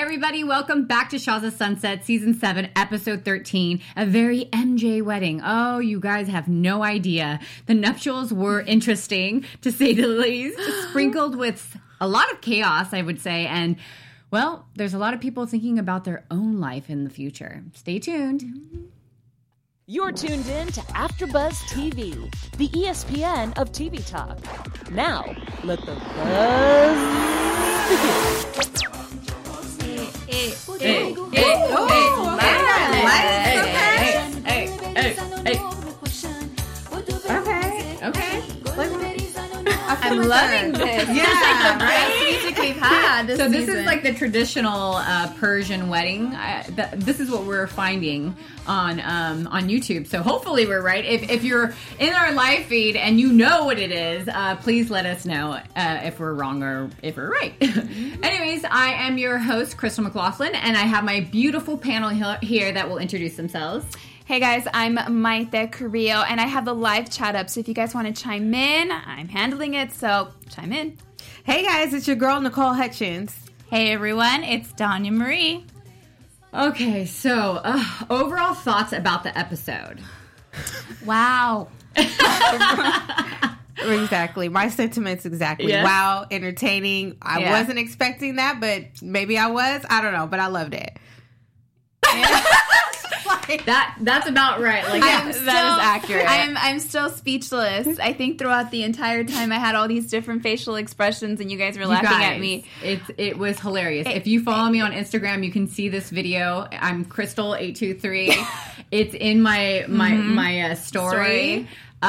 everybody. Welcome back to Shaw's of Sunset, Season 7, Episode 13, a very MJ wedding. Oh, you guys have no idea. The nuptials were interesting, to say the least, sprinkled with a lot of chaos, I would say, and, well, there's a lot of people thinking about their own life in the future. Stay tuned. You're tuned in to AfterBuzz TV, the ESPN of TV talk. Now, let the buzz begin. Okay. I'm loving this. Yeah, this is like the best music we've had this So this season. is like the traditional Persian wedding. This is what we're finding on YouTube. So hopefully we're right. If you're in our live feed and you know what it is, please let us know if we're wrong or if we're right. Anyways, I am your host, Crystal McLaughlin, and I have my beautiful panel here that will introduce themselves. Hey guys, I'm Maite Carrillo, and I have the live chat up, so if you guys want to chime in, I'm handling it, so chime in. Hey guys, it's your girl Nicole Hutchins. Hey everyone, it's Danya Marie. Okay, so overall thoughts about the episode. Wow. Exactly. My sentiments exactly. Yes. Wow, entertaining. I wasn't expecting that, but maybe I was. I don't know, but I loved it. That's about right. Like That is accurate. I'm still speechless. I think throughout the entire time I had all these different facial expressions, and you guys were laughing at me. It was hilarious. If you follow me on Instagram, you can see this video. I'm Crystal823. It's in my story.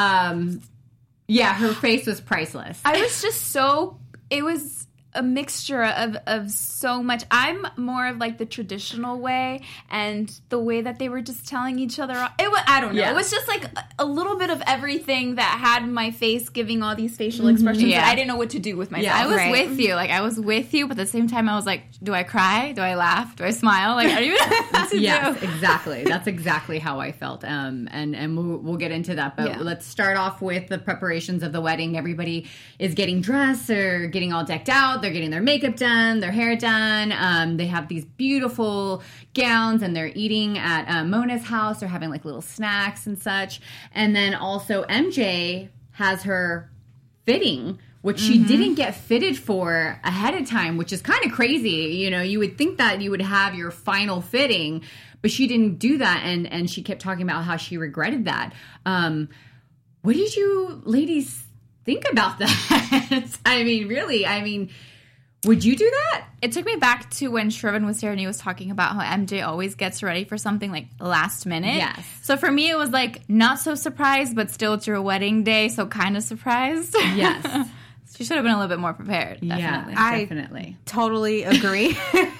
Yeah, her face was priceless. I was just it was a mixture of so much. I'm more of like the traditional way, and the way that they were just telling each other. I don't know. Yeah. It was just like a little bit of everything that had my face giving all these facial expressions that I didn't know what to do with myself. I was with you. Like, I was with you, but at the same time, I was like, do I cry? Do I laugh? Do I smile? Like, I don't even know what to Yes, do. exactly. That's exactly how I felt. And we'll get into that. But let's start off with the preparations of the wedding. Everybody is getting dressed or getting all decked out. They're getting their makeup done, their hair done. They have these beautiful gowns, and they're eating at Mona's house. They're having like little snacks and such. And then also MJ has her fitting, which she didn't get fitted for ahead of time, which is kind of crazy. You know, you would think that you would have your final fitting, but she didn't do that. And she kept talking about how she regretted that. What did you ladies think about that? I mean, really, would you do that? It took me back to when Shervin was here and he was talking about how MJ always gets ready for something like last minute. Yes. So for me, it was like not so surprised, but still it's your wedding day, so kind of surprised. Yes. She should have been a little bit more prepared. Definitely. Yeah, definitely. Totally agree.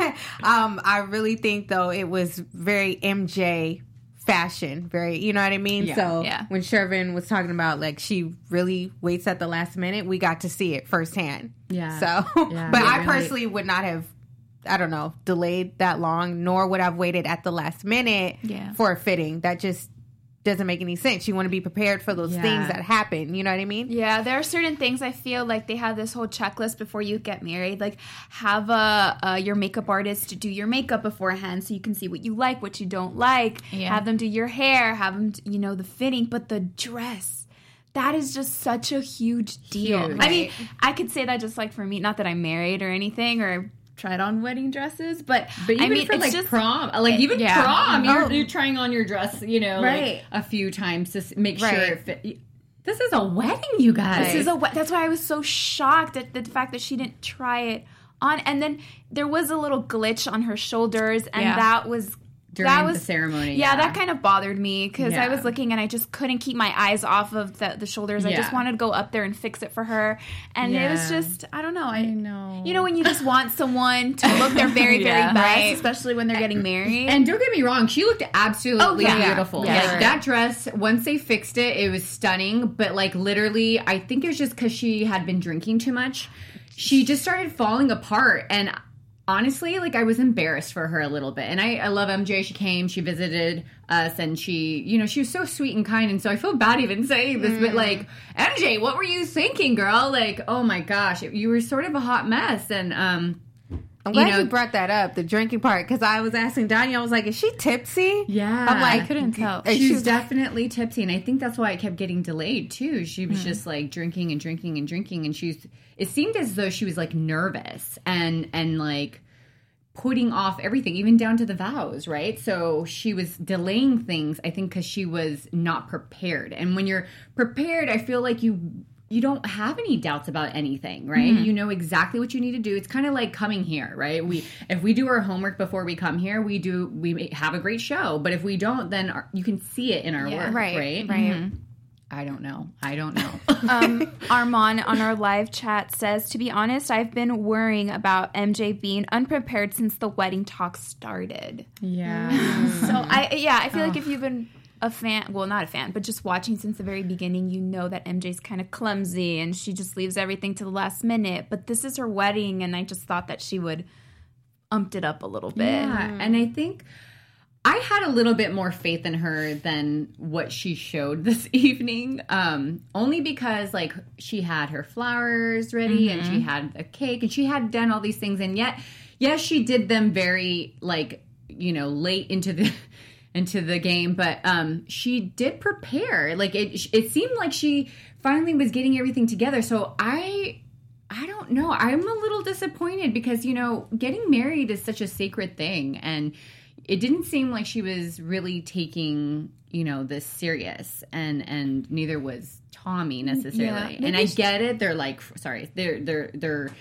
I really think, though, it was very MJ fashion, very, you know what I mean? Yeah. So Yeah. when Shervin was talking about, like, she really waits at the last minute, we got to see it firsthand. Yeah. So, Yeah, but I really. personally would not have, I don't know, delayed that long, nor would I've waited at the last minute for a fitting. That just doesn't make any sense. You want to be prepared for those things that happen. You know what I mean? Yeah, there are certain things I feel like they have this whole checklist before you get married. Like, have your makeup artist do your makeup beforehand so you can see what you like, what you don't like. Yeah. Have them do your hair. Have them, the fitting. But the dress, that is just such a huge deal. Huge. I mean, I could say that just like for me, not that I'm married or anything or tried on wedding dresses, but even I mean, for it's like just prom, prom, you're trying on your dress, like a few times to make sure it fit. This is a wedding, you guys. That's why I was so shocked at the fact that she didn't try it on. And then there was a little glitch on her shoulders, and that was during the ceremony. Yeah, that kind of bothered me because I Yeah. was looking and I just couldn't keep my eyes off of the shoulders. I just wanted to go up there and fix it for her. And it was just, I don't know. I know. You know, when you just want someone to look their very, very best, especially when they're getting married. And don't get me wrong, she looked absolutely beautiful. Yeah. Like, that dress, once they fixed it, it was stunning. But, like, literally, I think it was just because she had been drinking too much. She just started falling apart. And honestly, like, I was embarrassed for her a little bit. And I love MJ. She came, she visited us, and she was so sweet and kind. And so I feel bad even saying this, but, like, MJ, what were you thinking, girl? Like, oh my gosh, you were sort of a hot mess. And I'm glad you brought that up, the drinking part, because I was asking Danya, I was like, is she tipsy? Yeah. I'm like, I couldn't tell. She's definitely tipsy, and I think that's why it kept getting delayed, too. She was just, like, drinking and drinking and drinking, and it seemed as though she was, like, nervous and like, putting off everything, even down to the vows, right? So she was delaying things, I think, because she was not prepared. And when you're prepared, I feel like you don't have any doubts about anything, right? You know exactly what you need to do. It's kind of like coming here, right? If we do our homework before we come here, we have a great show. But if we don't, then you can see it in our work, right? Right. I don't know. Armand on our live chat says, to be honest, I've been worrying about MJ being unprepared since the wedding talk started. Yeah. So I feel like if you've been a fan, well, not a fan, but just watching since the very beginning, you know that MJ's kind of clumsy and she just leaves everything to the last minute. But this is her wedding, and I just thought that she would umped it up a little bit. Yeah, and I think I had a little bit more faith in her than what she showed this evening, only because, like, she had her flowers ready and she had a cake and she had done all these things, and yet, yes, she did them very, like, you know, late into the game, but she did prepare. Like, it seemed like she finally was getting everything together. So I don't know. I'm a little disappointed because, you know, getting married is such a sacred thing, and it didn't seem like she was really taking, you know, this serious, and neither was Tommy necessarily. Yeah, and I get it. They're like, sorry, they're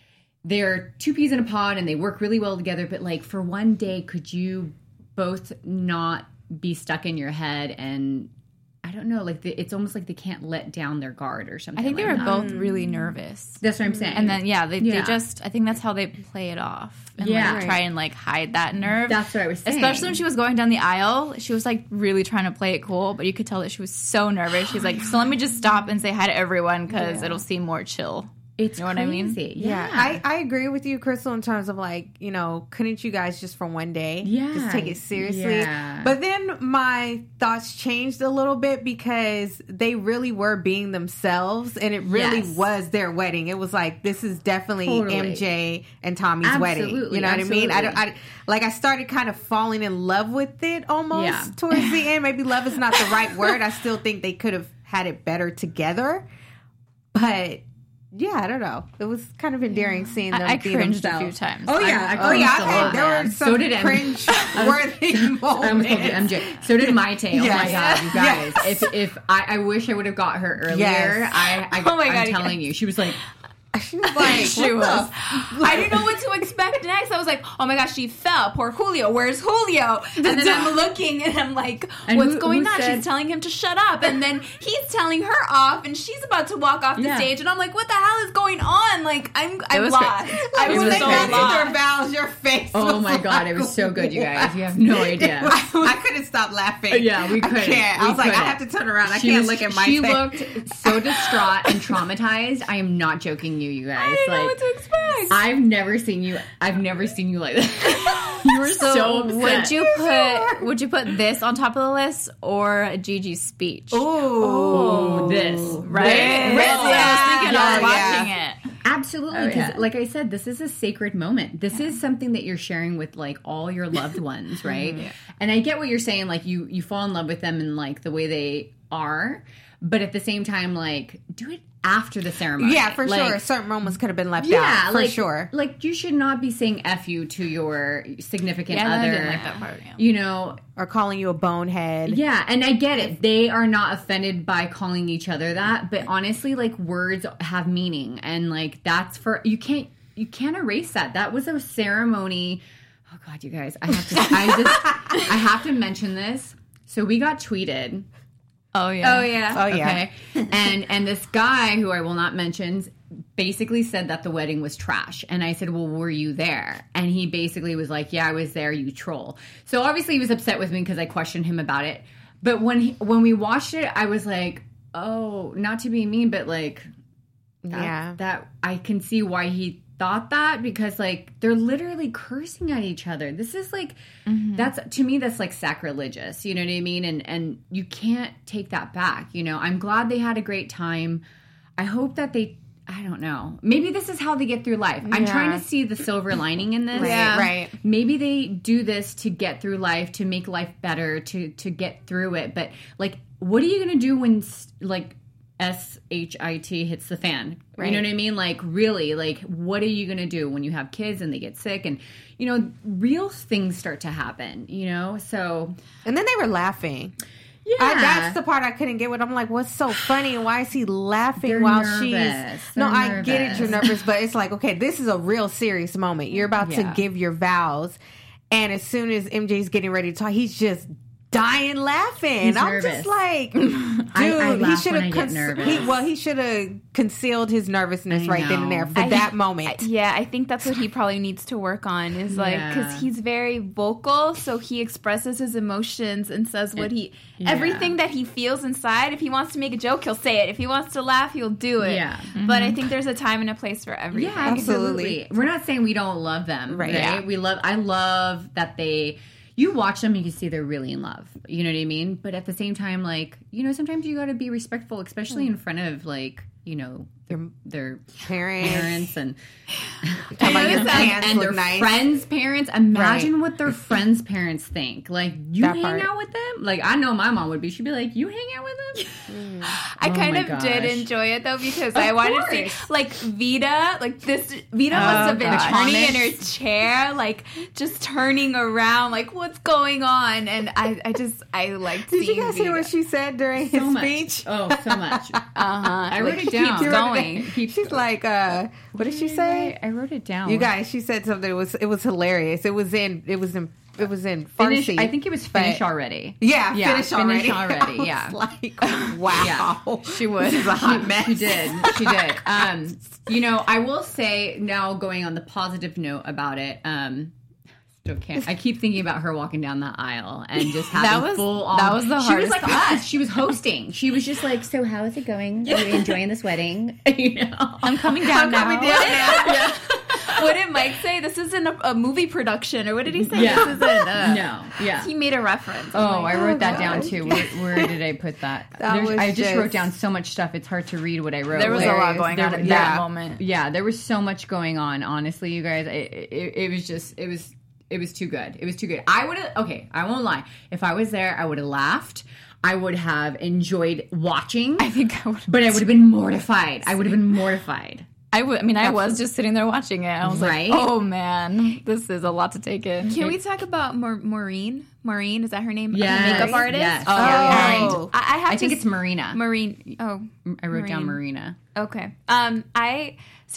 two peas in a pod, and they work really well together. But, like, for one day, could you both not be stuck in your head? And I don't know, like, it's almost like they can't let down their guard or something. I think like they were that. both really nervous. That's what I'm saying. And then they just, I think that's how they play it off and like try and like hide that nerve. That's what I was saying. Especially when she was going down the aisle, she was like really trying to play it cool, but you could tell that she was so nervous. She's like, so let me just stop and say hi to everyone because it'll seem more chill. It's you know what I mean? Yeah. I agree with you, Crystal, in terms of, like, you know, couldn't you guys just for one day just take it seriously? Yeah. But then my thoughts changed a little bit because they really were being themselves, and it really was their wedding. It was like, this is definitely MJ and Tommy's wedding. You know what I mean? I started kind of falling in love with it almost towards the end. Maybe love is not the right word. I still think they could have had it better together. But yeah, I don't know. It was kind of endearing seeing them. I cringed a few times. Oh yeah, there were some cringe-worthy moments. I almost called you MJ. So did Maite. Oh my god, you guys! If I wish I would have got her earlier. Yes. I'm telling you, she was like. She was like, I didn't know what to expect next. I was like, oh my gosh, she fell. Poor Julio. Where's Julio? And then I'm looking and I'm like, what's going on? She's telling him to shut up. And then he's telling her off and she's about to walk off the stage. And I'm like, what the hell is going on? Like, I'm lost. I was so lost. Their vows, your face. Oh my god, it was so good, you guys. You have no idea. I couldn't stop laughing. Yeah, we couldn't. I was like, I have to turn around. I can't look at my face. She looked so distraught and traumatized. I am not joking you guys. I didn't know what to expect. I've never seen you like that. You were so upset. Would you put this on top of the list or Gigi's speech? Oh, this, right? I was watching it. Absolutely, because like I said, this is a sacred moment. This is something that you're sharing with, like, all your loved ones, right? And I get what you're saying, like, you fall in love with them and, like, the way they are, but at the same time, like, do it after the ceremony. Yeah, for sure. Certain moments could have been left out. For sure. Like, you should not be saying F you to your significant other. I didn't like that part. Yeah. You know. Or calling you a bonehead. Yeah, and I get it. They are not offended by calling each other that. But honestly, like, words have meaning. And, like, that's for... You can't erase that. That was a ceremony... Oh, God, you guys. I have to mention this. So we got tweeted... Oh yeah. Okay. And this guy who I will not mention basically said that the wedding was trash. And I said, well, were you there? And he basically was like, yeah, I was there, you troll. So obviously he was upset with me because I questioned him about it. But when we watched it, I was like, oh, not to be mean, but like, that I can see why he thought that, because, like, they're literally cursing at each other. This is like, to me, that's like sacrilegious, you know what I mean? And you can't take that back, you know? I'm glad they had a great time. I hope that I don't know. Maybe this is how they get through life. I'm trying to see the silver lining in this. Right. Maybe they do this to get through life, to make life better, to get through it. But, like, what are you going to do when, like, SHIT hits the fan? Right. You know what I mean? Like, really, like, what are you going to do when you have kids and they get sick and, you know, real things start to happen, you know? So. And then they were laughing. Yeah. That's the part I couldn't get with. I'm like, what's so funny? Why is he laughing They're while nervous. she's... No, I get it, you're nervous, but it's like, okay, this is a real serious moment. You're about to give your vows, and as soon as MJ's getting ready to talk, he's just dying laughing. He's I'm nervous. just like, dude, I he laugh should when I have get nervous. he should have concealed his nervousness right then and there for that moment. Yeah, I think that's what he probably needs to work on is like, because he's very vocal, so he expresses his emotions and says what everything that he feels inside. If he wants to make a joke, he'll say it. If he wants to laugh, he'll do it. Yeah. Mm-hmm. But I think there's a time and a place for everything. Yeah, absolutely. We're not saying we don't love them, right? Yeah. I love that you watch them and you can see they're really in love. You know what I mean? But at the same time, like, you know, sometimes you got to be respectful, especially in front of, like, you know, their parents and their friends' parents. Imagine what their friends' parents think. Like, you hang out with them? Like, I know my mom would be. She'd be like, you hang out with them? I kind of did enjoy it, though, because I wanted to see, like, Vita, Vita must have been turning in her chair, like, just turning around, like, what's going on? And I liked seeing Did you guys hear what she said during his speech? Oh, so much. I wrote it down. Keeps going. She's like, what did she say? I wrote it down. You guys, she said something. It was hilarious. It was in Farsi. I think it was Finish Already. Yeah, Finish Already. Finish Already. Yeah. Like, wow. Yeah. She would. This is a hot mess. She did. You know, I will say now, going on the positive note about it, still can't. I keep thinking about her walking down the aisle and just having full on. That was the hardest. She was like us. She was hosting. She was just like, so how is it going? Are you enjoying this wedding? You know, I'm coming down now. Yeah. What did Mike say? This isn't a movie production, or what did he say? Yeah. This isn't. No. Yeah. He made a reference. I wrote that down too. Where did I put that? I just wrote down so much stuff. It's hard to read what I wrote. There was a lot going on in that moment. Yeah, there was so much going on. Honestly, you guys, it was too good. It was too good. I won't lie. If I was there, I would have laughed. I would have enjoyed watching. I think I would. But I would have been mortified. I would have been mortified. I was just sitting there watching it. I was like, oh, man, this is a lot to take in. Can we talk about Maureen? Maureen, is that her name? Yeah. Makeup artist? Yes. Oh. I think it's Marina. Maureen. Oh. I wrote down Marina. Okay. I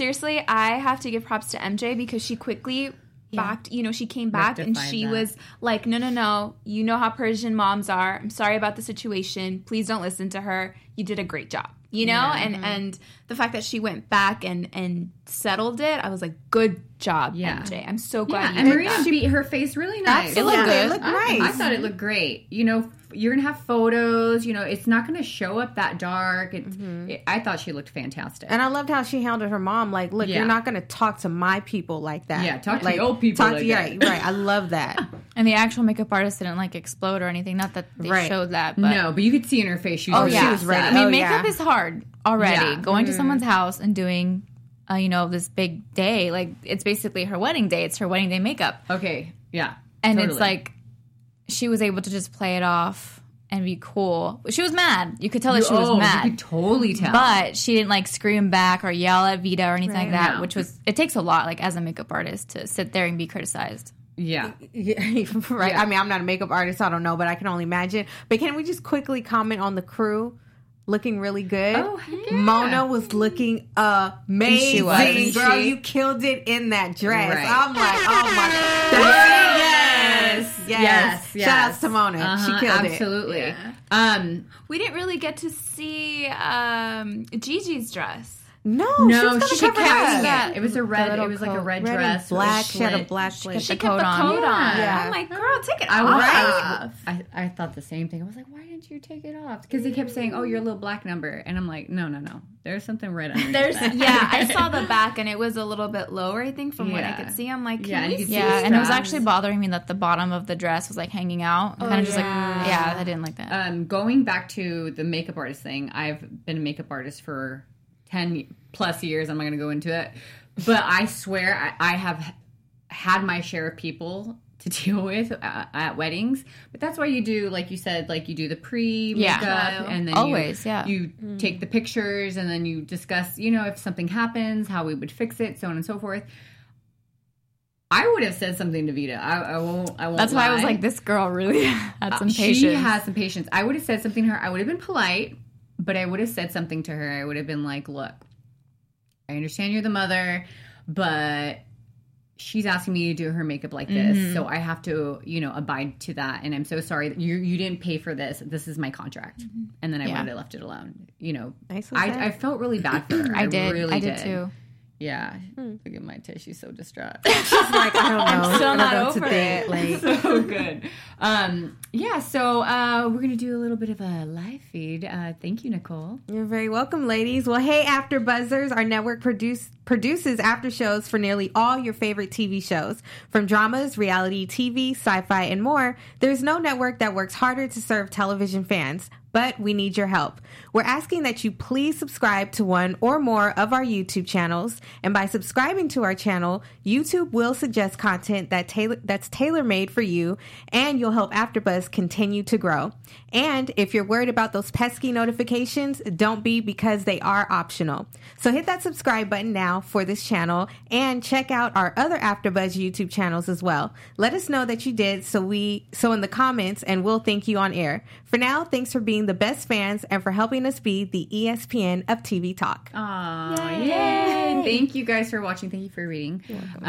have to give props to MJ because she quickly backed, she came back and she was like, no, you know how Persian moms are. I'm sorry about the situation. Please don't listen to her. You did a great job. And the fact that she went back and settled it, I was like, good job, MJ. I'm so glad you did Marina that. beat her face really nice. It looked good. It looked nice. I thought it looked great. You're going to have photos. It's not going to show up that dark. I thought she looked fantastic. And I loved how she handled her mom. Like, look, you're not going to talk to my people like that. Yeah, talk to the old people like that. Right. I love that. And the actual makeup artist didn't, explode or anything. Not that they showed that. But. No, but you could see in her face she was she was ready. I mean, makeup is hard already. Yeah. Going to someone's house and doing, this big day. It's basically her wedding day. It's her wedding day makeup. Okay, yeah. And totally. It's like, she was able to just play it off and be cool. She was mad. You could tell that she was mad. You could totally tell. But she didn't scream back or yell at Vita or anything like that, which was, it takes a lot, as a makeup artist to sit there and be criticized. Yeah. Right. Yeah. I mean, I'm not a makeup artist, so I don't know, but I can only imagine. But can we just quickly comment on the crew? Looking really good. Oh, yeah. Mona was looking amazing. She was. Girl, you killed it in that dress. Right. I'm like, oh my God. Yes. Shout out to Mona. She killed it. Absolutely. Yeah. We didn't really get to see Gigi's dress. No, she kept that. It was a red. It was like a red dress, black. She had a black. She kept the coat on. Yeah. I'm like, girl, take it off. I thought the same thing. I was like, why didn't you take it off? Because they kept saying, "Oh, you're a little black number," and I'm like, no. There's something red underneath. I saw the back and it was a little bit lower. I think from what I could see, I'm like, and it was actually bothering me that the bottom of the dress was hanging out. Kind of just I didn't like that. Going back to the makeup artist thing, I've been a makeup artist for 10 plus years. I'm not going to go into it. But I swear I have had my share of people to deal with at weddings. But that's why you do, like you said, like you do the pre-makeup and then you take the pictures and then you discuss, you know, if something happens, how we would fix it, so on and so forth. I would have said something to Vita. I won't That's why I was like, this girl really had some patience. She has some patience. I would have said something to her. I would have been polite, but I would have said something to her. I would have been like, look, I understand you're the mother, but she's asking me to do her makeup like this, so I have to, you know, abide to that. And I'm so sorry that you didn't pay for this. This is my contract. And then I would have left it alone. You know, I felt really bad for her. I did too. Yeah. Look at my Tish. She's so distraught. She's like, I don't know. I'm still not over it. Like, so good. So we're going to do a little bit of a live feed. Thank you, Nicole. You're very welcome, ladies. Well, hey, After Buzzers, our network produces after shows for nearly all your favorite TV shows. From dramas, reality TV, sci-fi, and more, there's no network that works harder to serve television fans. But we need your help. We're asking that you please subscribe to one or more of our YouTube channels. And by subscribing to our channel, YouTube will suggest content that's tailor-made for you, and you'll help AfterBuzz continue to grow. And if you're worried about those pesky notifications, don't be, because they are optional. So hit that subscribe button now for this channel and check out our other AfterBuzz YouTube channels as well. Let us know that you did so in the comments, and we'll thank you on air. For now, thanks for being the best fans and for helping us be the ESPN of TV Talk. Aww, yay! Thank you guys for watching. Thank you for reading.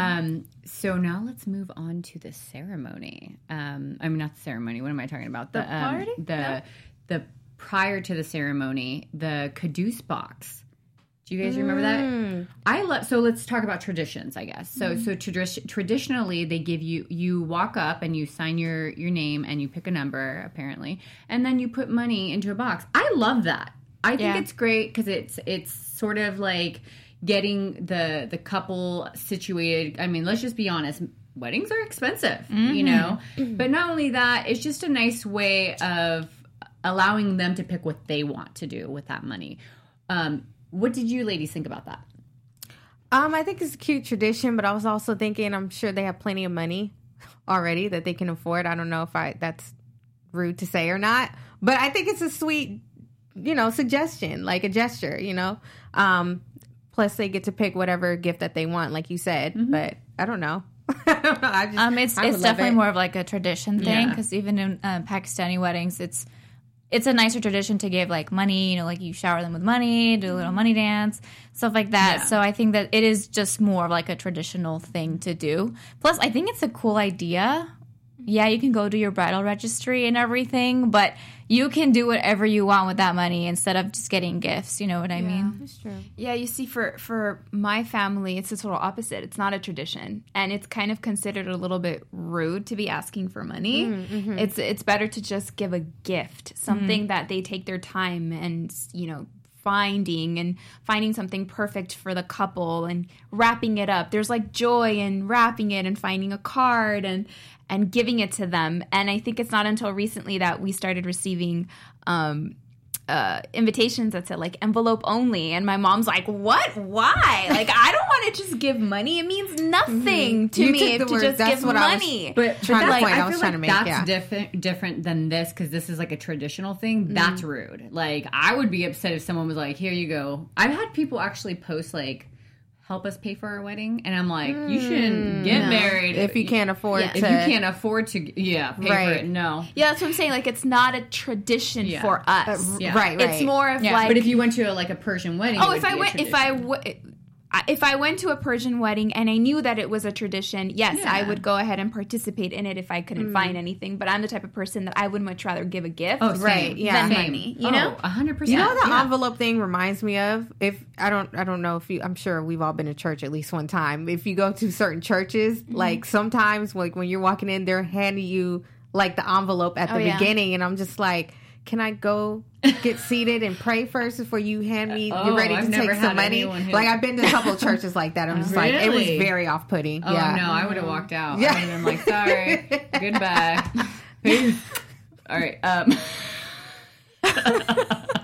So now let's move on to the ceremony. I mean, not the ceremony. What am I talking about? The party? The prior to the ceremony, the caduce box. Do you guys remember that? So let's talk about traditions, I guess. So traditionally, they give you walk up and you sign your name and you pick a number, apparently, and then you put money into a box. I love that. I think it's great because it's sort of like getting the couple situated. I mean, let's just be honest. Weddings are expensive, you know? But not only that, it's just a nice way of allowing them to pick what they want to do with that money. What did you ladies think about that? I think it's a cute tradition, but I was also thinking I'm sure they have plenty of money already that they can afford. I don't know if that's rude to say or not, but I think it's a sweet, you know, suggestion, like a gesture, you know. Plus they get to pick whatever gift that they want, like you said, but I don't know. It's definitely more of like a tradition thing, because even in Pakistani weddings, it's a nicer tradition to give, like, money, you know, like you shower them with money, do a little money dance, stuff like that. Yeah. So I think that it is just more of like a traditional thing to do. Plus, I think it's a cool idea. Yeah, you can go do your bridal registry and everything, but you can do whatever you want with that money instead of just getting gifts. You know what I mean? That's true. Yeah, you see, for my family, it's the total opposite. It's not a tradition, and it's kind of considered a little bit rude to be asking for money. It's better to just give a gift, something that they take their time and, you know, finding something perfect for the couple and wrapping it up. There's like joy in wrapping it and finding a card and giving it to them. And I think it's not until recently that we started receiving invitations that said like envelope only, and my mom's like, what? Why? Like, I don't want to just give money. It means nothing to me to just give money. But that's like, I feel like that's different than this, because this is like a traditional thing. That's rude. Like, I would be upset if someone was like, here you go. I've had people actually post like, help us pay for our wedding, and I'm like, you shouldn't get married if you can't afford to. If you can't afford to pay for it. No. Yeah, that's what I'm saying. Like, it's not a tradition for us. Right. It's more of like. But if you went to a Persian wedding, if I went to a Persian wedding and I knew that it was a tradition, yes, I would go ahead and participate in it if I couldn't find anything. But I'm the type of person that I would much rather give a gift than money. You know, 100%. You know what the envelope thing reminds me of? If I don't know if you. I'm sure we've all been to church at least one time. If you go to certain churches, like sometimes, like when you're walking in, they're handing you like the envelope at the beginning, and I'm just like, can I go get seated and pray first before you hand me, you're ready to take some money? Like, I've been to a couple of churches like that. I'm just like, it was very off-putting. Oh, no, I would have walked out. I would have been like, sorry, goodbye. Peace. All right.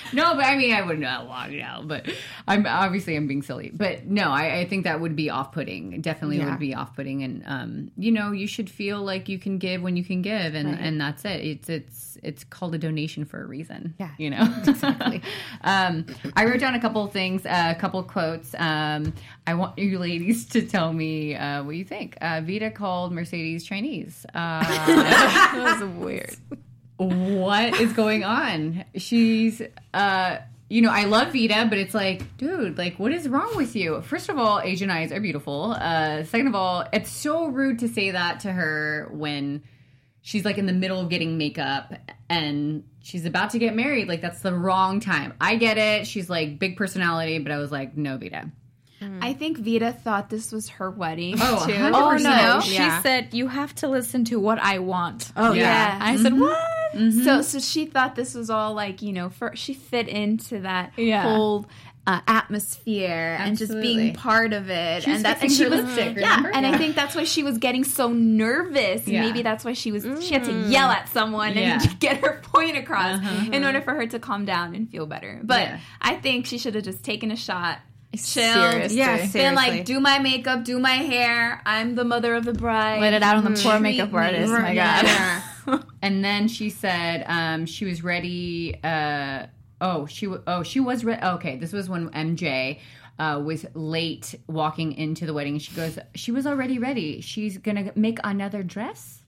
No, but I mean, I wouldn't know how long now, but I'm being silly. But no, I think that would be off-putting. Definitely would be off-putting. And, you should feel like you can give when you can give. And that's it. It's called a donation for a reason. Yeah. Exactly. I wrote down a couple of things, a couple of quotes. I want you ladies to tell me what you think. Vita called Mercedes Chinese. That was weird. What is going on? She's, I love Vita, but it's like, dude, like, what is wrong with you? First of all, Asian eyes are beautiful. Second of all, it's so rude to say that to her when she's like in the middle of getting makeup and she's about to get married. Like, that's the wrong time. I get it. She's like big personality, but I was like, no, Vita. I think Vita thought this was her wedding, too. 100%. Oh, no. She said, you have to listen to what I want. Oh, yeah. I said, what? Mm-hmm. So she thought this was all like, she fit into that whole atmosphere and just being part of it. She was lipstick, remember? And I think that's why she was getting so nervous. Yeah. Maybe that's why she had to yell at someone and get her point across in order for her to calm down and feel better. But I think she should have just taken a shot. Chill. Seriously. Been like, do my makeup, do my hair. I'm the mother of the bride. Let it out on the poor makeup artist. My God. Yeah. And then she said she was ready. She was ready. Okay, this was when MJ was late walking into the wedding. She goes, she was already ready. She's gonna make another dress.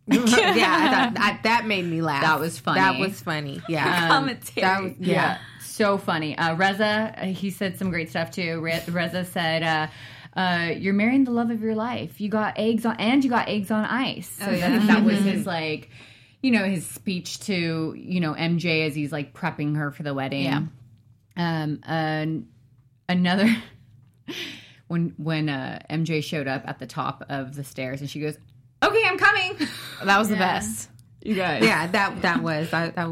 That made me laugh. That was funny. That was funny. Yeah, commentary. So funny. Reza, he said some great stuff too. Reza said, "You're marrying the love of your life. You got eggs on ice." So that was his like, his speech to MJ as he's like prepping her for the wedding. Yeah. Another when MJ showed up at the top of the stairs and she goes, "Okay, I'm coming." That was the best. You guys. Yeah, that was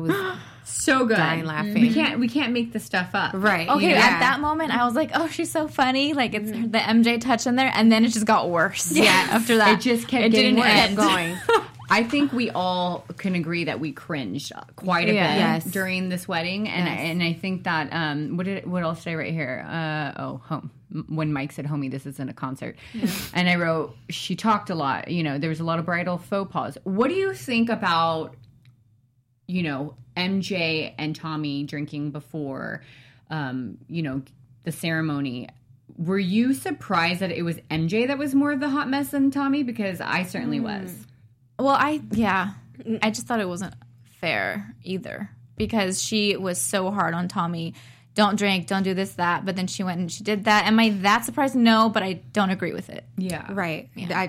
so good. Dying laughing. We can't make this stuff up. Right. Okay, at that moment I was like, oh, she's so funny. Like it's the MJ touch in there, and then it just got worse. Yeah. After that. It just kept getting worse. Going. I think we all can agree that we cringed quite a bit during this wedding, and I think that what else did I write here? Home. When Mike said, "Homie, this isn't a concert," and I wrote, she talked a lot. There was a lot of bridal faux pas. What do you think about MJ and Tommy drinking before the ceremony? Were you surprised that it was MJ that was more of the hot mess than Tommy? Because I certainly was. Well, I just thought it wasn't fair either because she was so hard on Tommy. Don't drink, don't do this, that. But then she went and she did that. Am I that surprised? No, but I don't agree with it. Yeah. Right. Yeah.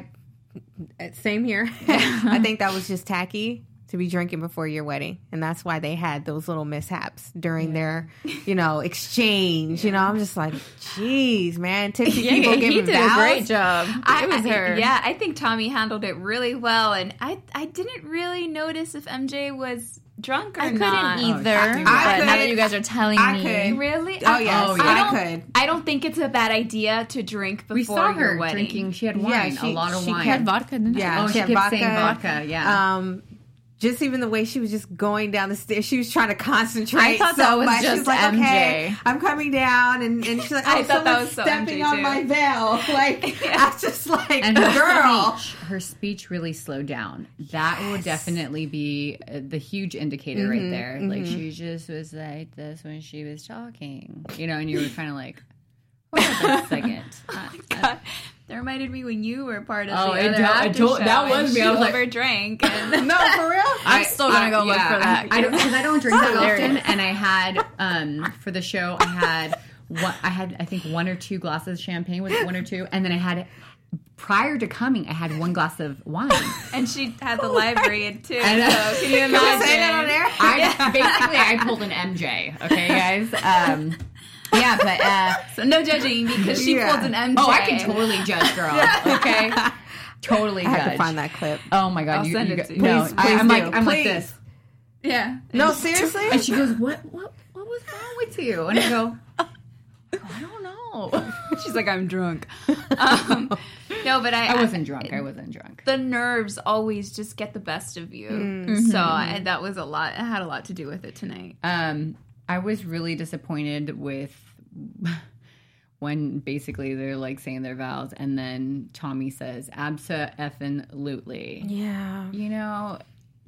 Same here. I think that was just tacky to be drinking before your wedding. And that's why they had those little mishaps during their, exchange. I'm just like, geez, man. Tipsy people giving vows. He did a great job. It was her. Yeah, I think Tommy handled it really well. And I didn't really notice if MJ was drunk or not. I couldn't either. But now that you guys are telling me. Really? Oh, yes. I could. I don't think it's a bad idea to drink before we saw her your wedding. Drinking. She had wine, a lot of wine. She had vodka, didn't she? Yeah, she kept saying vodka. Yeah. Just even the way she was just going down the stairs, she was trying to concentrate. I thought that was just she's like, MJ. Okay, I'm coming down, and she's like, I thought that was so stepping MJ on too. my veil. Like I was just like, and girl, her speech really slowed down. That would definitely be the huge indicator right there. Like she just was like this when she was talking, and you were kind of like, hold on a second. God. That reminded me when you were part of the other after show. That was me. I was like, overdrank. And no, for real. I'm still gonna go look for that. I don't drink that often, and I had for the show I had I think 1 or 2 glasses of champagne. Was it 1 or 2? And then I had prior to coming, I had 1 glass of wine. And she had the library too. And, so can you imagine? Can we say that on there? Basically, I pulled an MJ. Okay, guys. Yeah, but so no judging because she pulled an MJ. Oh, I can totally judge, girl. Okay, totally judge. I have to find that clip. Oh my god, I'll send it to you. No, please I'm do. like this. Yeah. No, seriously. And she goes, "What was wrong with you?" And I go, "I don't know." She's like, "I'm drunk." No, but I wasn't drunk. I wasn't drunk. The nerves always just get the best of you. So that was a lot. It had a lot to do with it tonight. I was really disappointed with when basically they're like saying their vows, and then Tommy says, "Abso-effing-lutely." Yeah. You know,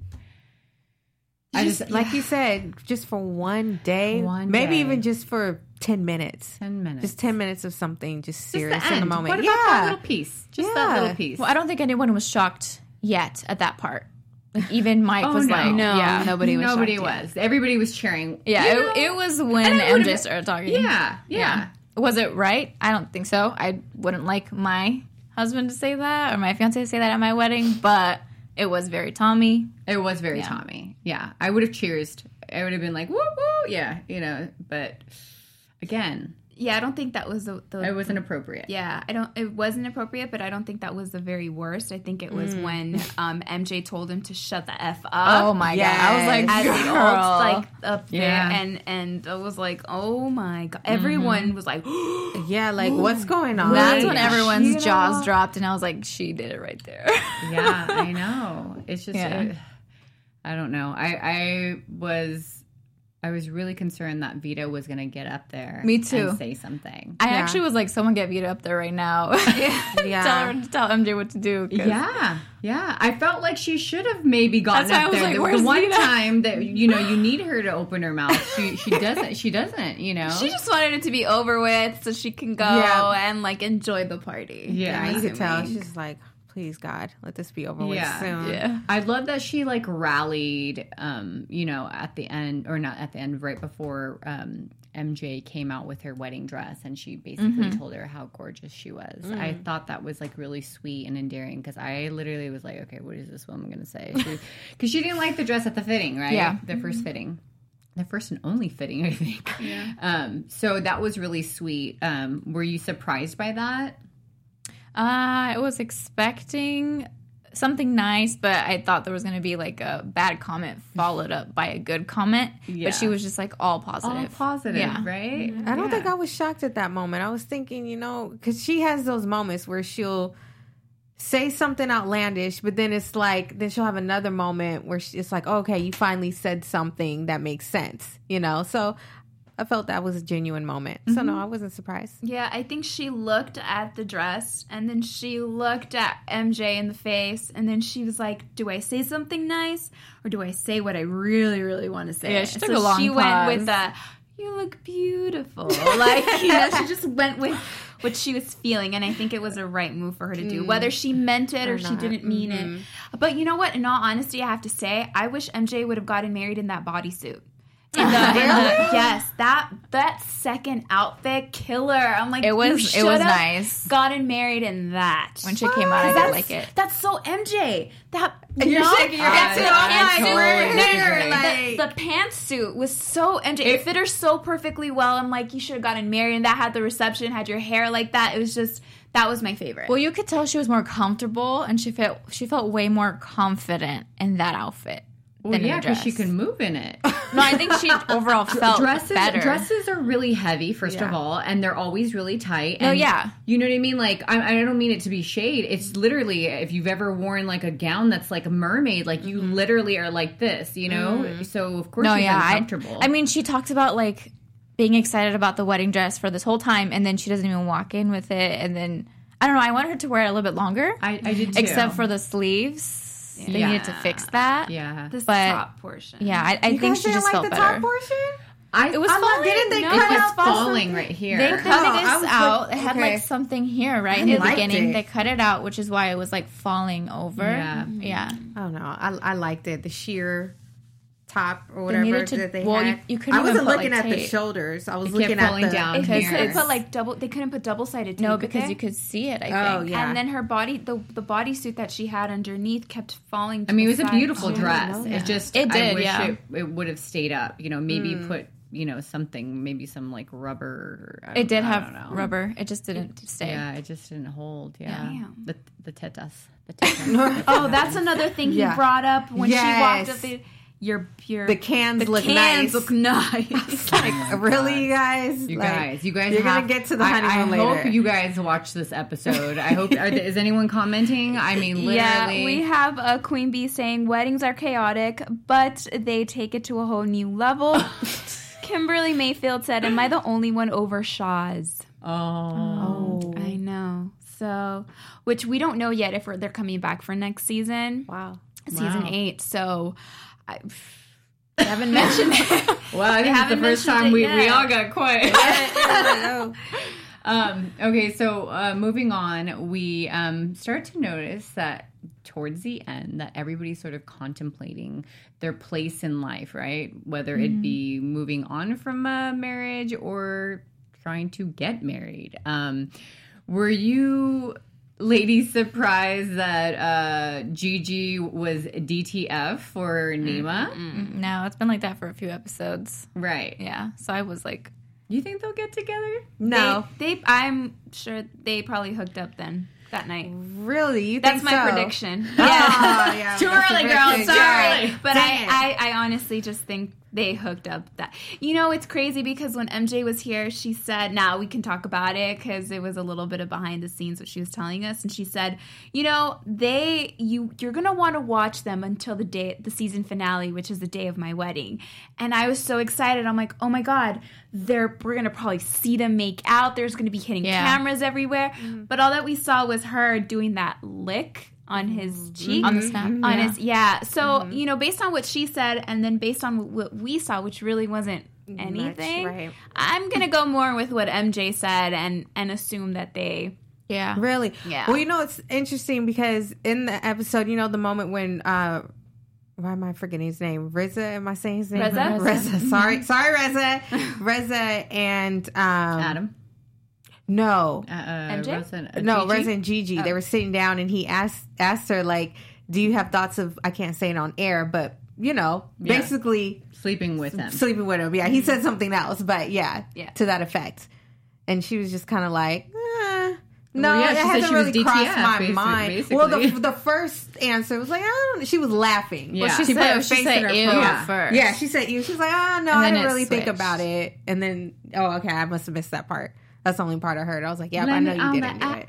like you said, just for one day, maybe even just for 10 minutes. 10 minutes. Just 10 minutes of something just serious in the moment. What about that little piece? Just that little piece. Well, I don't think anyone was shocked yet at that part. Like, even Mike was like, no, yeah, nobody was. Everybody was cheering. Yeah, it was when MJ started talking. Yeah. Was it right? I don't think so. I wouldn't like my husband to say that or my fiance to say that at my wedding, but it was very Tommy. It was very Tommy. Yeah. I would have cheersed. I would have been like, woo, woo. Yeah, you know, but again. Yeah, I don't think that was it wasn't appropriate. Yeah, it wasn't appropriate, but I don't think that was the very worst. I think it was when MJ told him to shut the F up. Oh my God. I was like, as the old, like up there, and I was like, oh my God. Everyone was like, yeah, like what's going on? That's when everyone's jaws dropped, and I was like, she did it right there. Yeah, I know. It's just, I don't know. I was really concerned that Vito was going to get up there. Me too. And say something. I actually was like, someone get Vito up there right now. Tell MJ what to do. Yeah. I felt like she should have maybe gotten up there. Like, the one time that, you know, you need her to open her mouth. She doesn't, you know. She just wanted it to be over with so she can go and like enjoy the party. Yeah, you could tell. She's like, please, God, let this be over with soon. Yeah. I love that she like rallied, you know, at the end, or not at the end, right before MJ came out with her wedding dress, and she basically told her how gorgeous she was. I thought that was like really sweet and endearing, because I literally was like, okay, what is this woman going to say? Because she didn't like the dress at the fitting, right? Yeah. The first fitting. The first and only fitting, I think. Yeah. So that was really sweet. Were you surprised by that? I was expecting something nice, but I thought there was going to be like a bad comment followed up by a good comment. Yeah. But she was just like all positive. Right? I don't think I was shocked at that moment. I was thinking, you know, because she has those moments where she'll say something outlandish, but then it's like, then she'll have another moment where it's like, okay, you finally said something that makes sense, you know? So I felt that was a genuine moment. So no, I wasn't surprised. Yeah, I think she looked at the dress, and then she looked at MJ in the face, and then she was like, do I say something nice, or do I say what I really, really want to say? Yeah, she took a long pause. She went with the, you look beautiful. Like, you know, she just went with what she was feeling, and I think it was a right move for her to do, whether she meant it or she didn't mean it. But you know what? In all honesty, I have to say, I wish MJ would have gotten married in that bodysuit. Yes, that second outfit, killer. I'm like, it was nice. Gotten married in that. When she came out, I didn't like it. That's so MJ. You're shaking your head. The pantsuit was so MJ. It fit her so perfectly well. I'm like, you should have gotten married, and that had the reception, had your hair like that. It was just, that was my favorite. Well, you could tell she was more comfortable, and she felt way more confident in that outfit. Well, yeah, because she could move in it. No, I think she overall felt better. Dresses are really heavy, first of all, and they're always really tight. And you know what I mean? Like, I don't mean it to be shade. It's literally, if you've ever worn like a gown that's like a mermaid, like you literally are like this, you know? So, of course, she's uncomfortable. I mean, she talks about like being excited about the wedding dress for this whole time, and then she doesn't even walk in with it. And then, I don't know, I wanted her to wear it a little bit longer. I did too. Except for the sleeves. They needed to fix that. Yeah. The top portion. Yeah, I think she just felt better. Top portion? It was falling. It was falling right here. They cut this out. It had like something here, right in the beginning. They cut it out, which is why it was like falling over. Yeah. I don't know. I liked it. The sheer top or whatever that they had. You couldn't. I wasn't looking at the shoulders. I was looking at the down here. They put like double. They couldn't put double-sided tape. No, because you could see it. I think. Oh yeah. And then her body, the bodysuit that she had underneath, kept falling. I mean, it was a beautiful dress. It just. It did. I wish it would have stayed up. You know, maybe put. You know, something, maybe some like rubber. It did have rubber. It just didn't stay. Yeah, it just didn't hold. Yeah. The tetas. Oh, that's another thing he brought up when she walked up the. The cans look nice. Like, really, you guys? You guys, you're gonna get to the honeymoon later. I hope you guys watch this episode. I hope. Is anyone commenting? I mean, literally. Yeah, we have a Queen Bee saying weddings are chaotic, but they take it to a whole new level. Kimberly Mayfield said, "Am I the only one over Shaz?" Oh, I know. So, which we don't know yet if they're coming back for next season. Wow. Season 8. So, I haven't mentioned it. Well, I think it's the first time we all got quiet. Okay, so moving on, we start to notice that towards the end that everybody's sort of contemplating their place in life, right? Whether it be moving on from a marriage or trying to get married. Were you ladies surprised that Gigi was DTF for Nema? No, it's been like that for a few episodes. Right. Yeah. So I was like, you think they'll get together? No. I'm sure they probably hooked up then that night. Really? You That's think my so? prediction. Yeah. Too early, girl. Sorry. But I honestly just think they hooked up that. You know, it's crazy because when MJ was here, she said, now we can talk about it because it was a little bit of behind the scenes what she was telling us. And she said, you know, you're going to want to watch them until the season finale, which is the day of my wedding. And I was so excited. I'm like, oh my God, we're going to probably see them make out. There's going to be hitting cameras everywhere. Mm-hmm. But all that we saw was her doing that lick on his cheek. On the snap. So, you know, based on what she said and then based on what we saw, which really wasn't anything, right. I'm going to go more with what MJ said and assume that they... Yeah. Really? Yeah. Well, you know, it's interesting because in the episode, you know, the moment when... why am I forgetting his name? Reza? Am I saying his name? Reza. Sorry, Reza. Reza and... Adam? No. MJ? No, Reza and Gigi. They were sitting down and he asked her, like, do you have thoughts of... I can't say it on air, but, you know, basically... Sleeping with him. Yeah, he said something else, but to that effect. And she was just kind of like... No, it hasn't really crossed my mind. Basically. Well, the first answer was like, I don't know. She was laughing. Yeah. Well, she said ew first. Yeah, she said ew. She's like, oh, no, I didn't really think about it. And then, okay, I must have missed that part. That's the only part I heard. I was like, yeah, I know you didn't do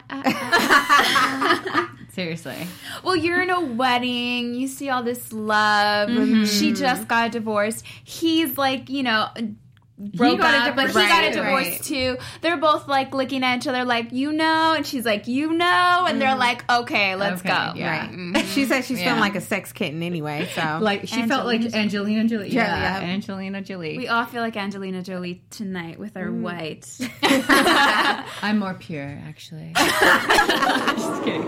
it. Seriously. Well, you're in a wedding. You see all this love. She just got divorced. He's like, you know... broke up, but he got a divorce too. They're both like looking at each other like, you know, and she's like, you know, and they're like, okay, let's go. Yeah. Right. Mm-hmm. She said she's feeling like a sex kitten anyway. So like she felt like Angelina Jolie. Yeah, Angelina Jolie. We all feel like Angelina Jolie tonight with our white. I'm more pure, actually. Just kidding.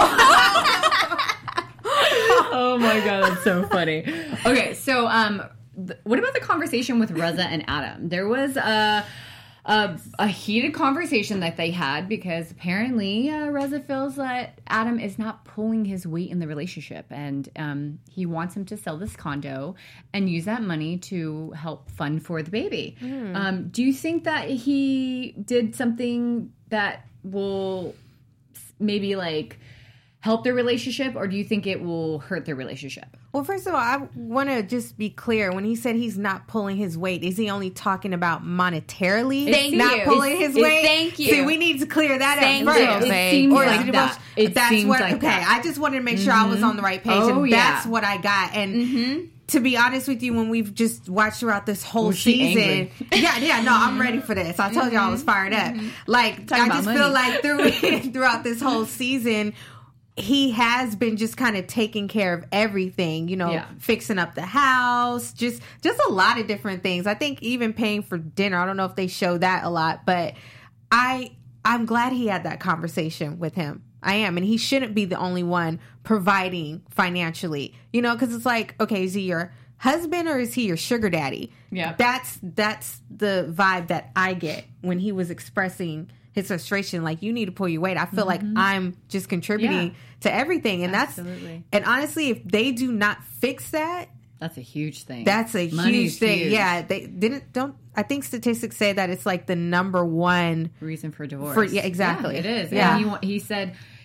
Oh my God, that's so funny. Okay, so what about the conversation with Reza and Adam? There was a heated conversation that they had because apparently Reza feels that Adam is not pulling his weight in the relationship, and he wants him to sell this condo and use that money to help fund for the baby. Do you think that he did something that will maybe like help their relationship, or do you think it will hurt their relationship? Well, first of all, I want to just be clear. When he said he's not pulling his weight, is he only talking about monetarily not pulling his weight? Thank you. See, we need to clear that up first. It seems like that. I just wanted to make sure I was on the right page, and that's what I got. And to be honest with you, when we've just watched throughout this whole season, I'm ready for this. I told you I was fired up. Like, I just feel like throughout this whole season, he has been just kind of taking care of everything, you know, fixing up the house, just a lot of different things. I think even paying for dinner. I don't know if they show that a lot, but I'm glad he had that conversation with him. I am. And he shouldn't be the only one providing financially, you know, because it's like, okay, is he your husband or is he your sugar daddy? Yeah. That's the vibe that I get when he was expressing his frustration, like, you need to pull your weight. I feel like I'm just contributing to everything. And absolutely. And honestly, if they do not fix that, that's a huge thing. That's a huge thing. Huge. Yeah. I think statistics say that it's like the number one reason for divorce. Exactly. Yeah, it is. Yeah. And he said,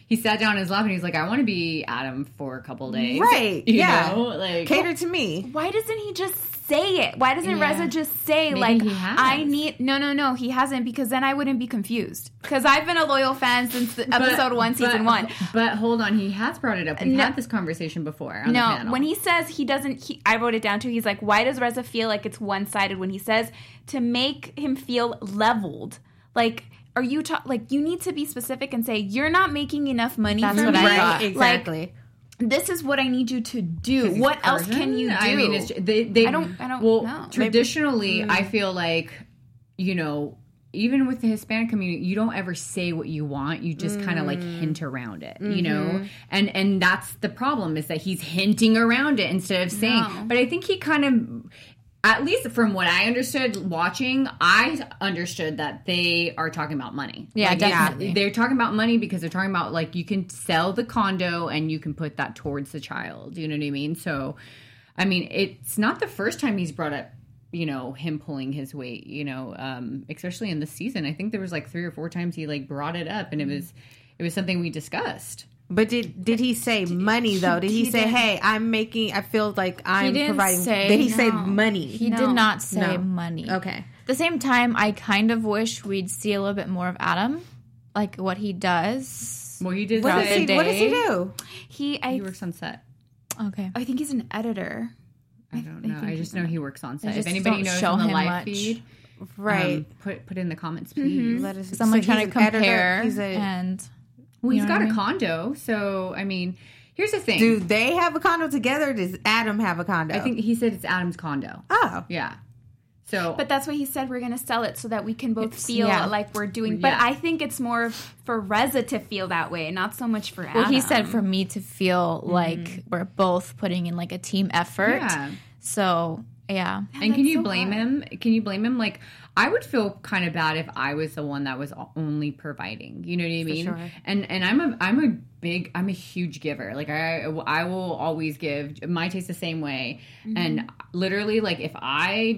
he sat down in his lap and he's like, I want to be Adam for a couple days. Right. You know? Like, cater to me. Why doesn't he just say it? Why doesn't Reza just say, Maybe like, he has. I need... No, he hasn't, because then I wouldn't be confused. Because I've been a loyal fan since episode 1, season 1. But hold on, he has brought it up. We've had this conversation before on the panel. When he says he doesn't... I wrote it down too. He's like, why does Reza feel like it's one-sided when he says to make him feel leveled? Like... Are you you need to be specific and say you're not making enough money for me. I thought. Exactly. Like, this is what I need you to do. What else can you do? I mean, I don't know. Traditionally, I feel like, you know, even with the Hispanic community, you don't ever say what you want. You just kind of like hint around it, you know? And that's the problem, is that he's hinting around it instead of saying. No. But I think he kind of... At least from what I understood watching, I understood that they are talking about money. Yeah, like, definitely. They're talking about money because they're talking about, like, you can sell the condo and you can put that towards the child. You know what I mean? So, I mean, it's not the first time he's brought up, you know, him pulling his weight, you know, especially in this season. I think there was like 3 or 4 times he, like, brought it up, and it was something we discussed. But did he say money though? Did he say, "Hey, I feel like I'm providing"? Did he say money? He did not say money. Okay. At the same time, I kind of wish we'd see a little bit more of Adam, like what he does. Well, he did. What does he do? He works on set. Okay. I think he's an editor. I don't know. I just know he works on set. If just anybody don't knows show on the him live much. feed, Right. Put in the comments, please. Let us. Because I'm like trying to compare and. Well, he's got a condo, so, I mean, here's the thing. Do they have a condo together, or does Adam have a condo? I think he said it's Adam's condo. Oh. Yeah. So, But that's why he said we're going to sell it so that we can both feel like we're doing... But I think it's more for Reza to feel that way, not so much for Adam. Well, he said for me to feel like we're both putting in like a team effort. Yeah. So, yeah. And can you blame him? Can you blame him? Like, I would feel kind of bad if I was the one that was only providing. You know what I mean? sure. And I'm a huge giver. Like, I will always give. My taste the same way. And literally, like, if I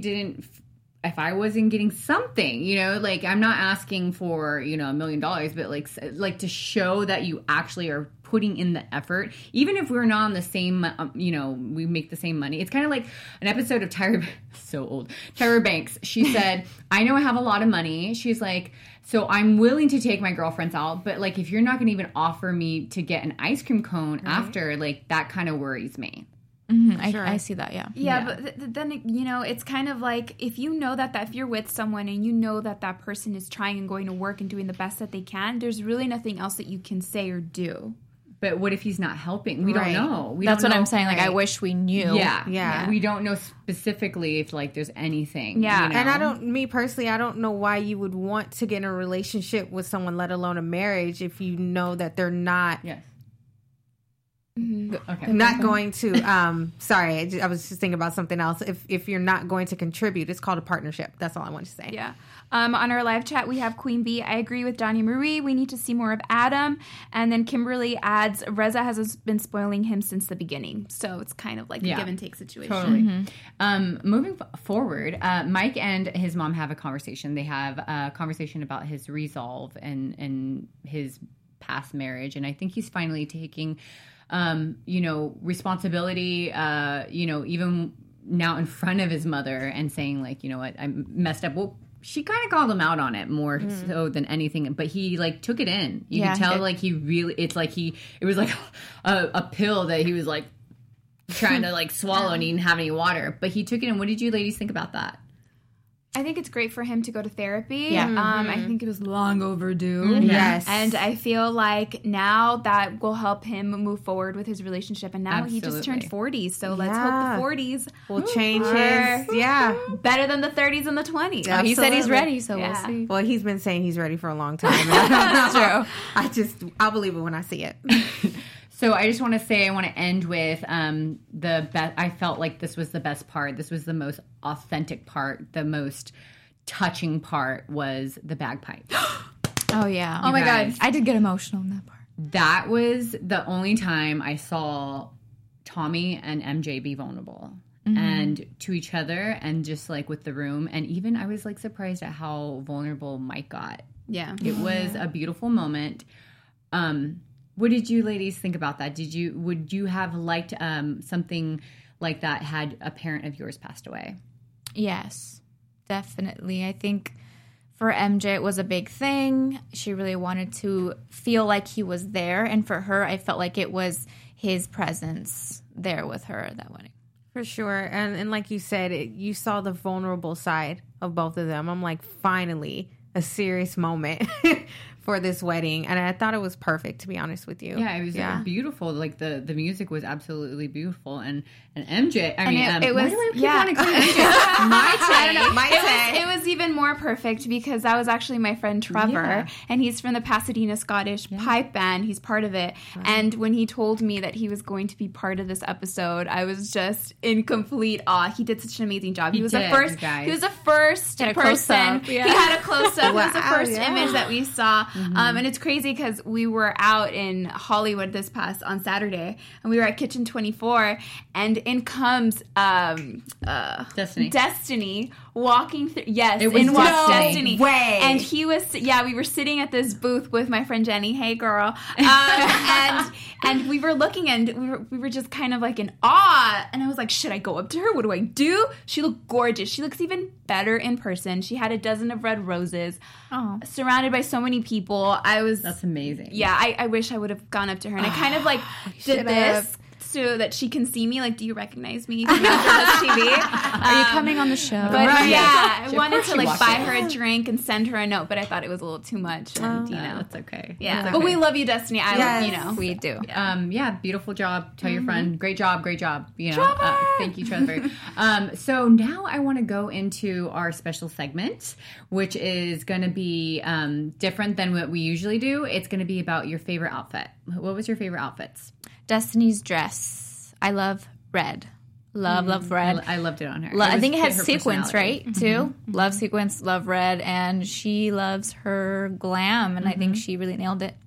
wasn't getting something, you know, like, I'm not asking for, you know, $1 million, but like to show that you actually are putting in the effort, even if we're not on the same, you know, we make the same money. It's kind of like an episode of Tyra Banks. She said, I know I have a lot of money. She's like, so I'm willing to take my girlfriends out, but like, if you're not going to even offer me to get an ice cream cone after, like, that kind of worries me. Mm-hmm. Sure. I see that, Yeah, but then, you know, it's kind of like, if you know that if you're with someone and you know that person is trying and going to work and doing the best that they can, there's really nothing else that you can say or do. But what if he's not helping? We don't know. That's what I'm saying. Like, I wish we knew. Yeah. We don't know specifically if, like, there's anything. Yeah. You know? And me personally, I don't know why you would want to get in a relationship with someone, let alone a marriage, if you know that they're not. Yes. Okay. Not going to, sorry, I was just thinking about something else. If you're not going to contribute, it's called a partnership. That's all I want to say. Yeah. On our live chat, we have Queen Bee. I agree with Donnie Marie. We need to see more of Adam. And then Kimberly adds, Reza has been spoiling him since the beginning. So it's kind of like a give and take situation. Totally. Moving forward, Mike and his mom have a conversation. They have a conversation about his resolve and his past marriage. And I think he's finally taking... you know, responsibility, you know, even now in front of his mother and saying, like, you know what, I messed up. Well, she kind of called him out on it more so than anything, but he, like, took it in. You can tell, like, he really, it was like a pill that he was, like, trying to, like, swallow and he didn't have any water. But he took it in. What did you ladies think about that? I think it's great for him to go to therapy. Yeah. I think it was long overdue. Yes. And I feel like now that will help him move forward with his relationship. And now he just turned 40. So let's hope the 40s will change his, better than the 30s and the 20s. Yeah, he said he's ready, so we'll see. Well, he's been saying he's ready for a long time. That's true. I'll believe it when I see it. So I just want to say, I want to end with I felt like this was the best part. This was the most authentic part. The most touching part was the bagpipe. Oh, yeah. Oh, my God. I did get emotional in that part. That was the only time I saw Tommy and MJ be vulnerable. And to each other and just, like, with the room. And even I was, like, surprised at how vulnerable Mike got. Yeah. It was a beautiful moment. What did you ladies think about that? Would you have liked something like that had a parent of yours passed away? Yes, definitely. I think for MJ, it was a big thing. She really wanted to feel like he was there. And for her, I felt like it was his presence there with her at that wedding. For sure. And like you said, you saw the vulnerable side of both of them. I'm like, finally, a serious moment for this wedding. And I thought it was perfect, to be honest with you. Yeah, it was beautiful. Like the music was absolutely beautiful. And MJ, it was, it was even more perfect because that was actually my friend Trevor, and he's from the Pasadena Scottish Pipe Band. He's part of it. Wow. And when he told me that he was going to be part of this episode, I was just in complete awe. He did such an amazing job. He was the first person. He had a close-up. Wow, it was the first image that we saw. And it's crazy because we were out in Hollywood on Saturday, and we were at Kitchen 24, and in comes Destiny walking through. Yes, it was Destiny. Way. And he was. Yeah, we were sitting at this booth with my friend Jenny. Hey, girl. And we were looking, and we were just kind of like in awe. And I was like, should I go up to her? What do I do? She looked gorgeous. She looks even better in person. She had a dozen of red roses, surrounded by so many people. That's amazing. Yeah, I wish I would have gone up to her, and I kind of like did this so that she can see me. Like, do you recognize me from TV? Are you coming on the show? But I wanted to like buy her a drink and send her a note, but I thought it was a little too much. And, that's okay. Yeah, that's but we love you, Destiny. We do. Beautiful job. Tell your friend, great job. Thank you, Trevor. So now I want to go into our special segment, which is going to be different than what we usually do. It's going to be about your favorite outfit. What was your favorite outfits? Destiny's dress. I love red. Love red. I loved it on her. I think it has sequins, right? Too. Love sequins, love red, and she loves her glam, and I think she really nailed it.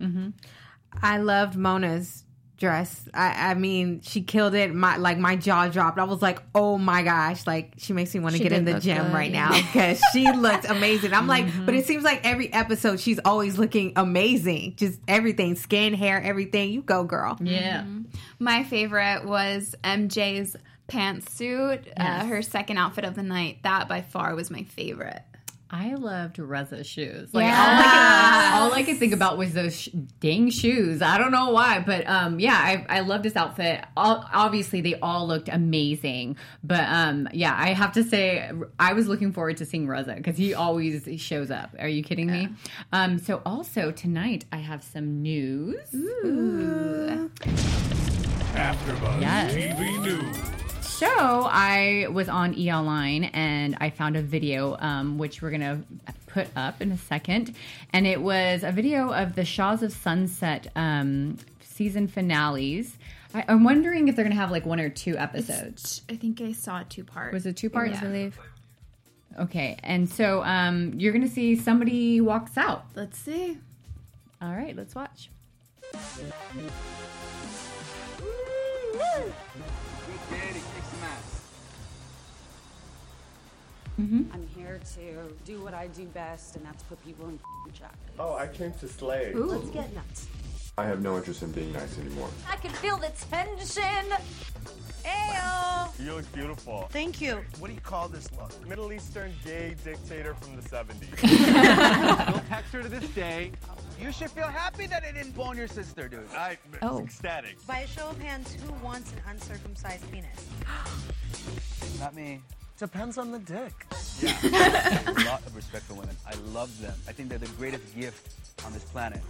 I loved Mona's dress. I mean, she killed it. My jaw dropped. I was like, oh my gosh, like she makes me want to get in the gym right now because she looked amazing. I'm like, but it seems like every episode she's always looking amazing. Just everything, skin, hair, everything. You go, girl. Yeah. My favorite was MJ's pantsuit, her second outfit of the night. That by far was my favorite. I loved Reza's shoes. Like all I could think about was those dang shoes. I don't know why, but I loved his outfit. Obviously, they all looked amazing. But I have to say, I was looking forward to seeing Reza because he always shows up. Are you kidding me? So also tonight, I have some news. Ooh. AfterBuzz TV News. So I was on E! Online and I found a video, which we're going to put up in a second. And it was a video of the Shahs of Sunset season finales. I'm wondering if they're going to have like 1 or 2 episodes. I think I saw 2 parts. Was it 2 parts? Yeah. I believe. Okay. And so you're going to see somebody walks out. Let's see. All right. Let's watch. I'm here to do what I do best, and that's put people in check. Oh, I came to slay. Ooh. Let's get nuts. I have no interest in being nice anymore. I can feel the tension. Ayo! You look beautiful. Thank you. What do you call this look? Middle Eastern gay dictator from the 70s. Still text her to this day. You should feel happy that I didn't bone your sister, dude. Ecstatic. By a show of hands, who wants an uncircumcised penis? Not me. Depends on the dick. Yeah. I have a lot of respect for women. I love them. I think they're the greatest gift on this planet.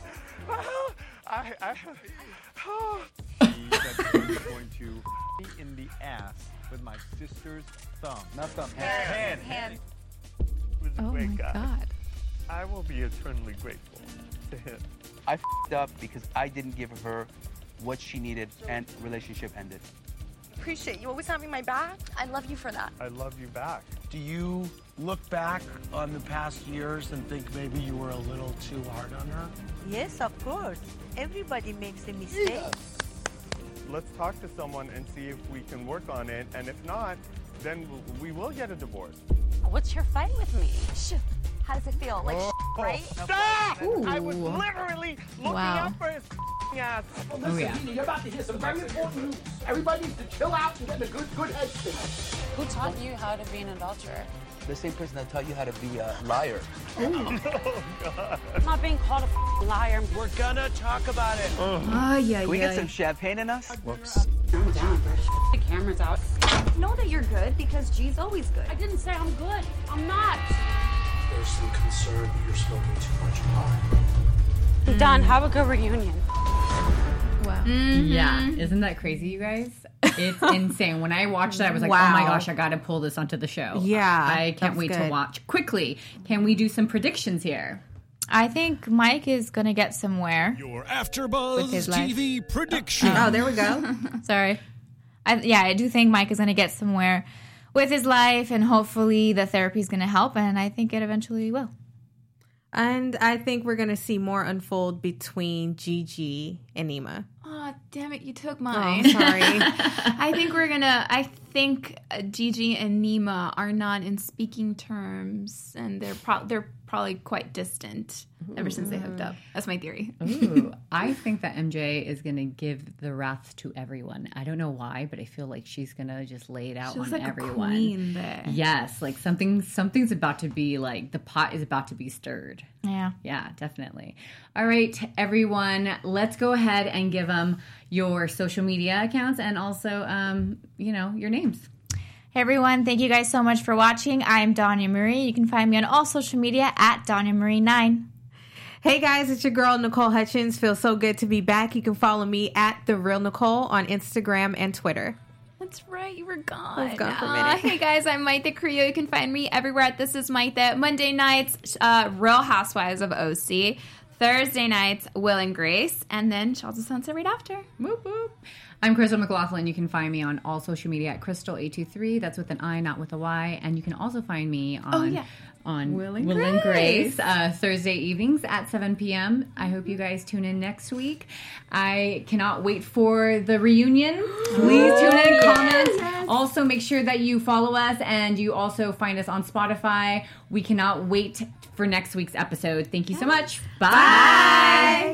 He said he was going to be in the ass with my sister's thumb. Not thumb. Hand. He was a great guy. God. I will be eternally grateful to him. I f***ed up because I didn't give her what she needed and relationship ended. Appreciate you always having my back. I love you for that. I love you back. Do you look back on the past years and think maybe you were a little too hard on her? Yes, of course. Everybody makes a mistake. Let's talk to someone and see if we can work on it, and if not, then we will get a divorce. What's your fight with me? How does it feel? Like right? Stop! I was literally looking up for his ass. Well, listen, Gina, you're about to hear some very important news. Everybody needs to chill out and get in a good headspace. Who taught you how to be an adulterer? The same person that taught you how to be a liar. Oh, God. I'm not being called a liar. We're gonna talk about it. Can we get some champagne in us? Whoops. Calm down, the camera's out. Know that you're good because G's always good. I didn't say I'm good. I'm not. There's some concern that you're smoking too much pot. I'm done. Have a good reunion. Wow. Yeah. Isn't that crazy, you guys? It's insane. When I watched that, I was like, oh my gosh, I got to pull this onto the show. Yeah. I can't wait to watch. Quickly, can we do some predictions here? I think Mike is going to get somewhere. Your AfterBuzz TV prediction. Oh, there we go. Sorry. I do think Mike is going to get somewhere with his life, and hopefully the therapy is going to help, and I think it eventually will. And I think we're going to see more unfold between Gigi and Nima. Oh, damn it, you took mine. Oh, sorry. I think Gigi and Nima are not in speaking terms, and they're probably quite distant ever since they hooked up. That's my theory. Ooh, I think that MJ is going to give the wrath to everyone. I don't know why, but I feel like she's going to just lay it out on like everyone. A queen there. Yes, like something's about to be like, the pot is about to be stirred. Yeah. Yeah, definitely. All right, everyone, let's go ahead and give them your social media accounts and also, your names. Hey everyone, thank you guys so much for watching. I'm Danya Marie. You can find me on all social media at Danya Marie 9. Hey guys, it's your girl Nicole Hutchins. Feels so good to be back. You can follow me at The Real Nicole on Instagram and Twitter. That's right, you were gone. I was gone for a minute. Hey guys, I'm Maite Carrillo. You can find me everywhere at This Is Maite. Monday nights, Real Housewives of OC. Thursday nights, Will and Grace. And then Shells of Sunset right after. Whoop, whoop. I'm Crystal McLaughlin. You can find me on all social media at Crystal823. That's with an I, not with a Y. And you can also find me on Will and Grace Thursday evenings at 7 p.m. I hope you guys tune in next week. I cannot wait for the reunion. Please tune in, comment. Yes. Also, make sure that you follow us and you also find us on Spotify. We cannot wait for next week's episode. Thank you so much. Bye.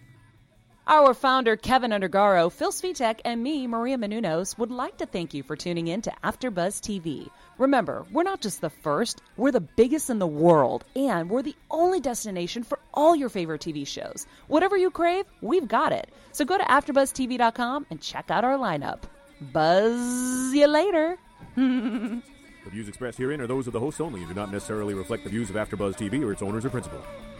Our founder, Kevin Undergaro, Phil Svitek, and me, Maria Menounos, would like to thank you for tuning in to AfterBuzz TV. Remember, we're not just the first, we're the biggest in the world, and we're the only destination for all your favorite TV shows. Whatever you crave, we've got it. So go to AfterBuzzTV.com and check out our lineup. Buzz you later. The views expressed herein are those of the hosts only and do not necessarily reflect the views of AfterBuzz TV or its owners or principals.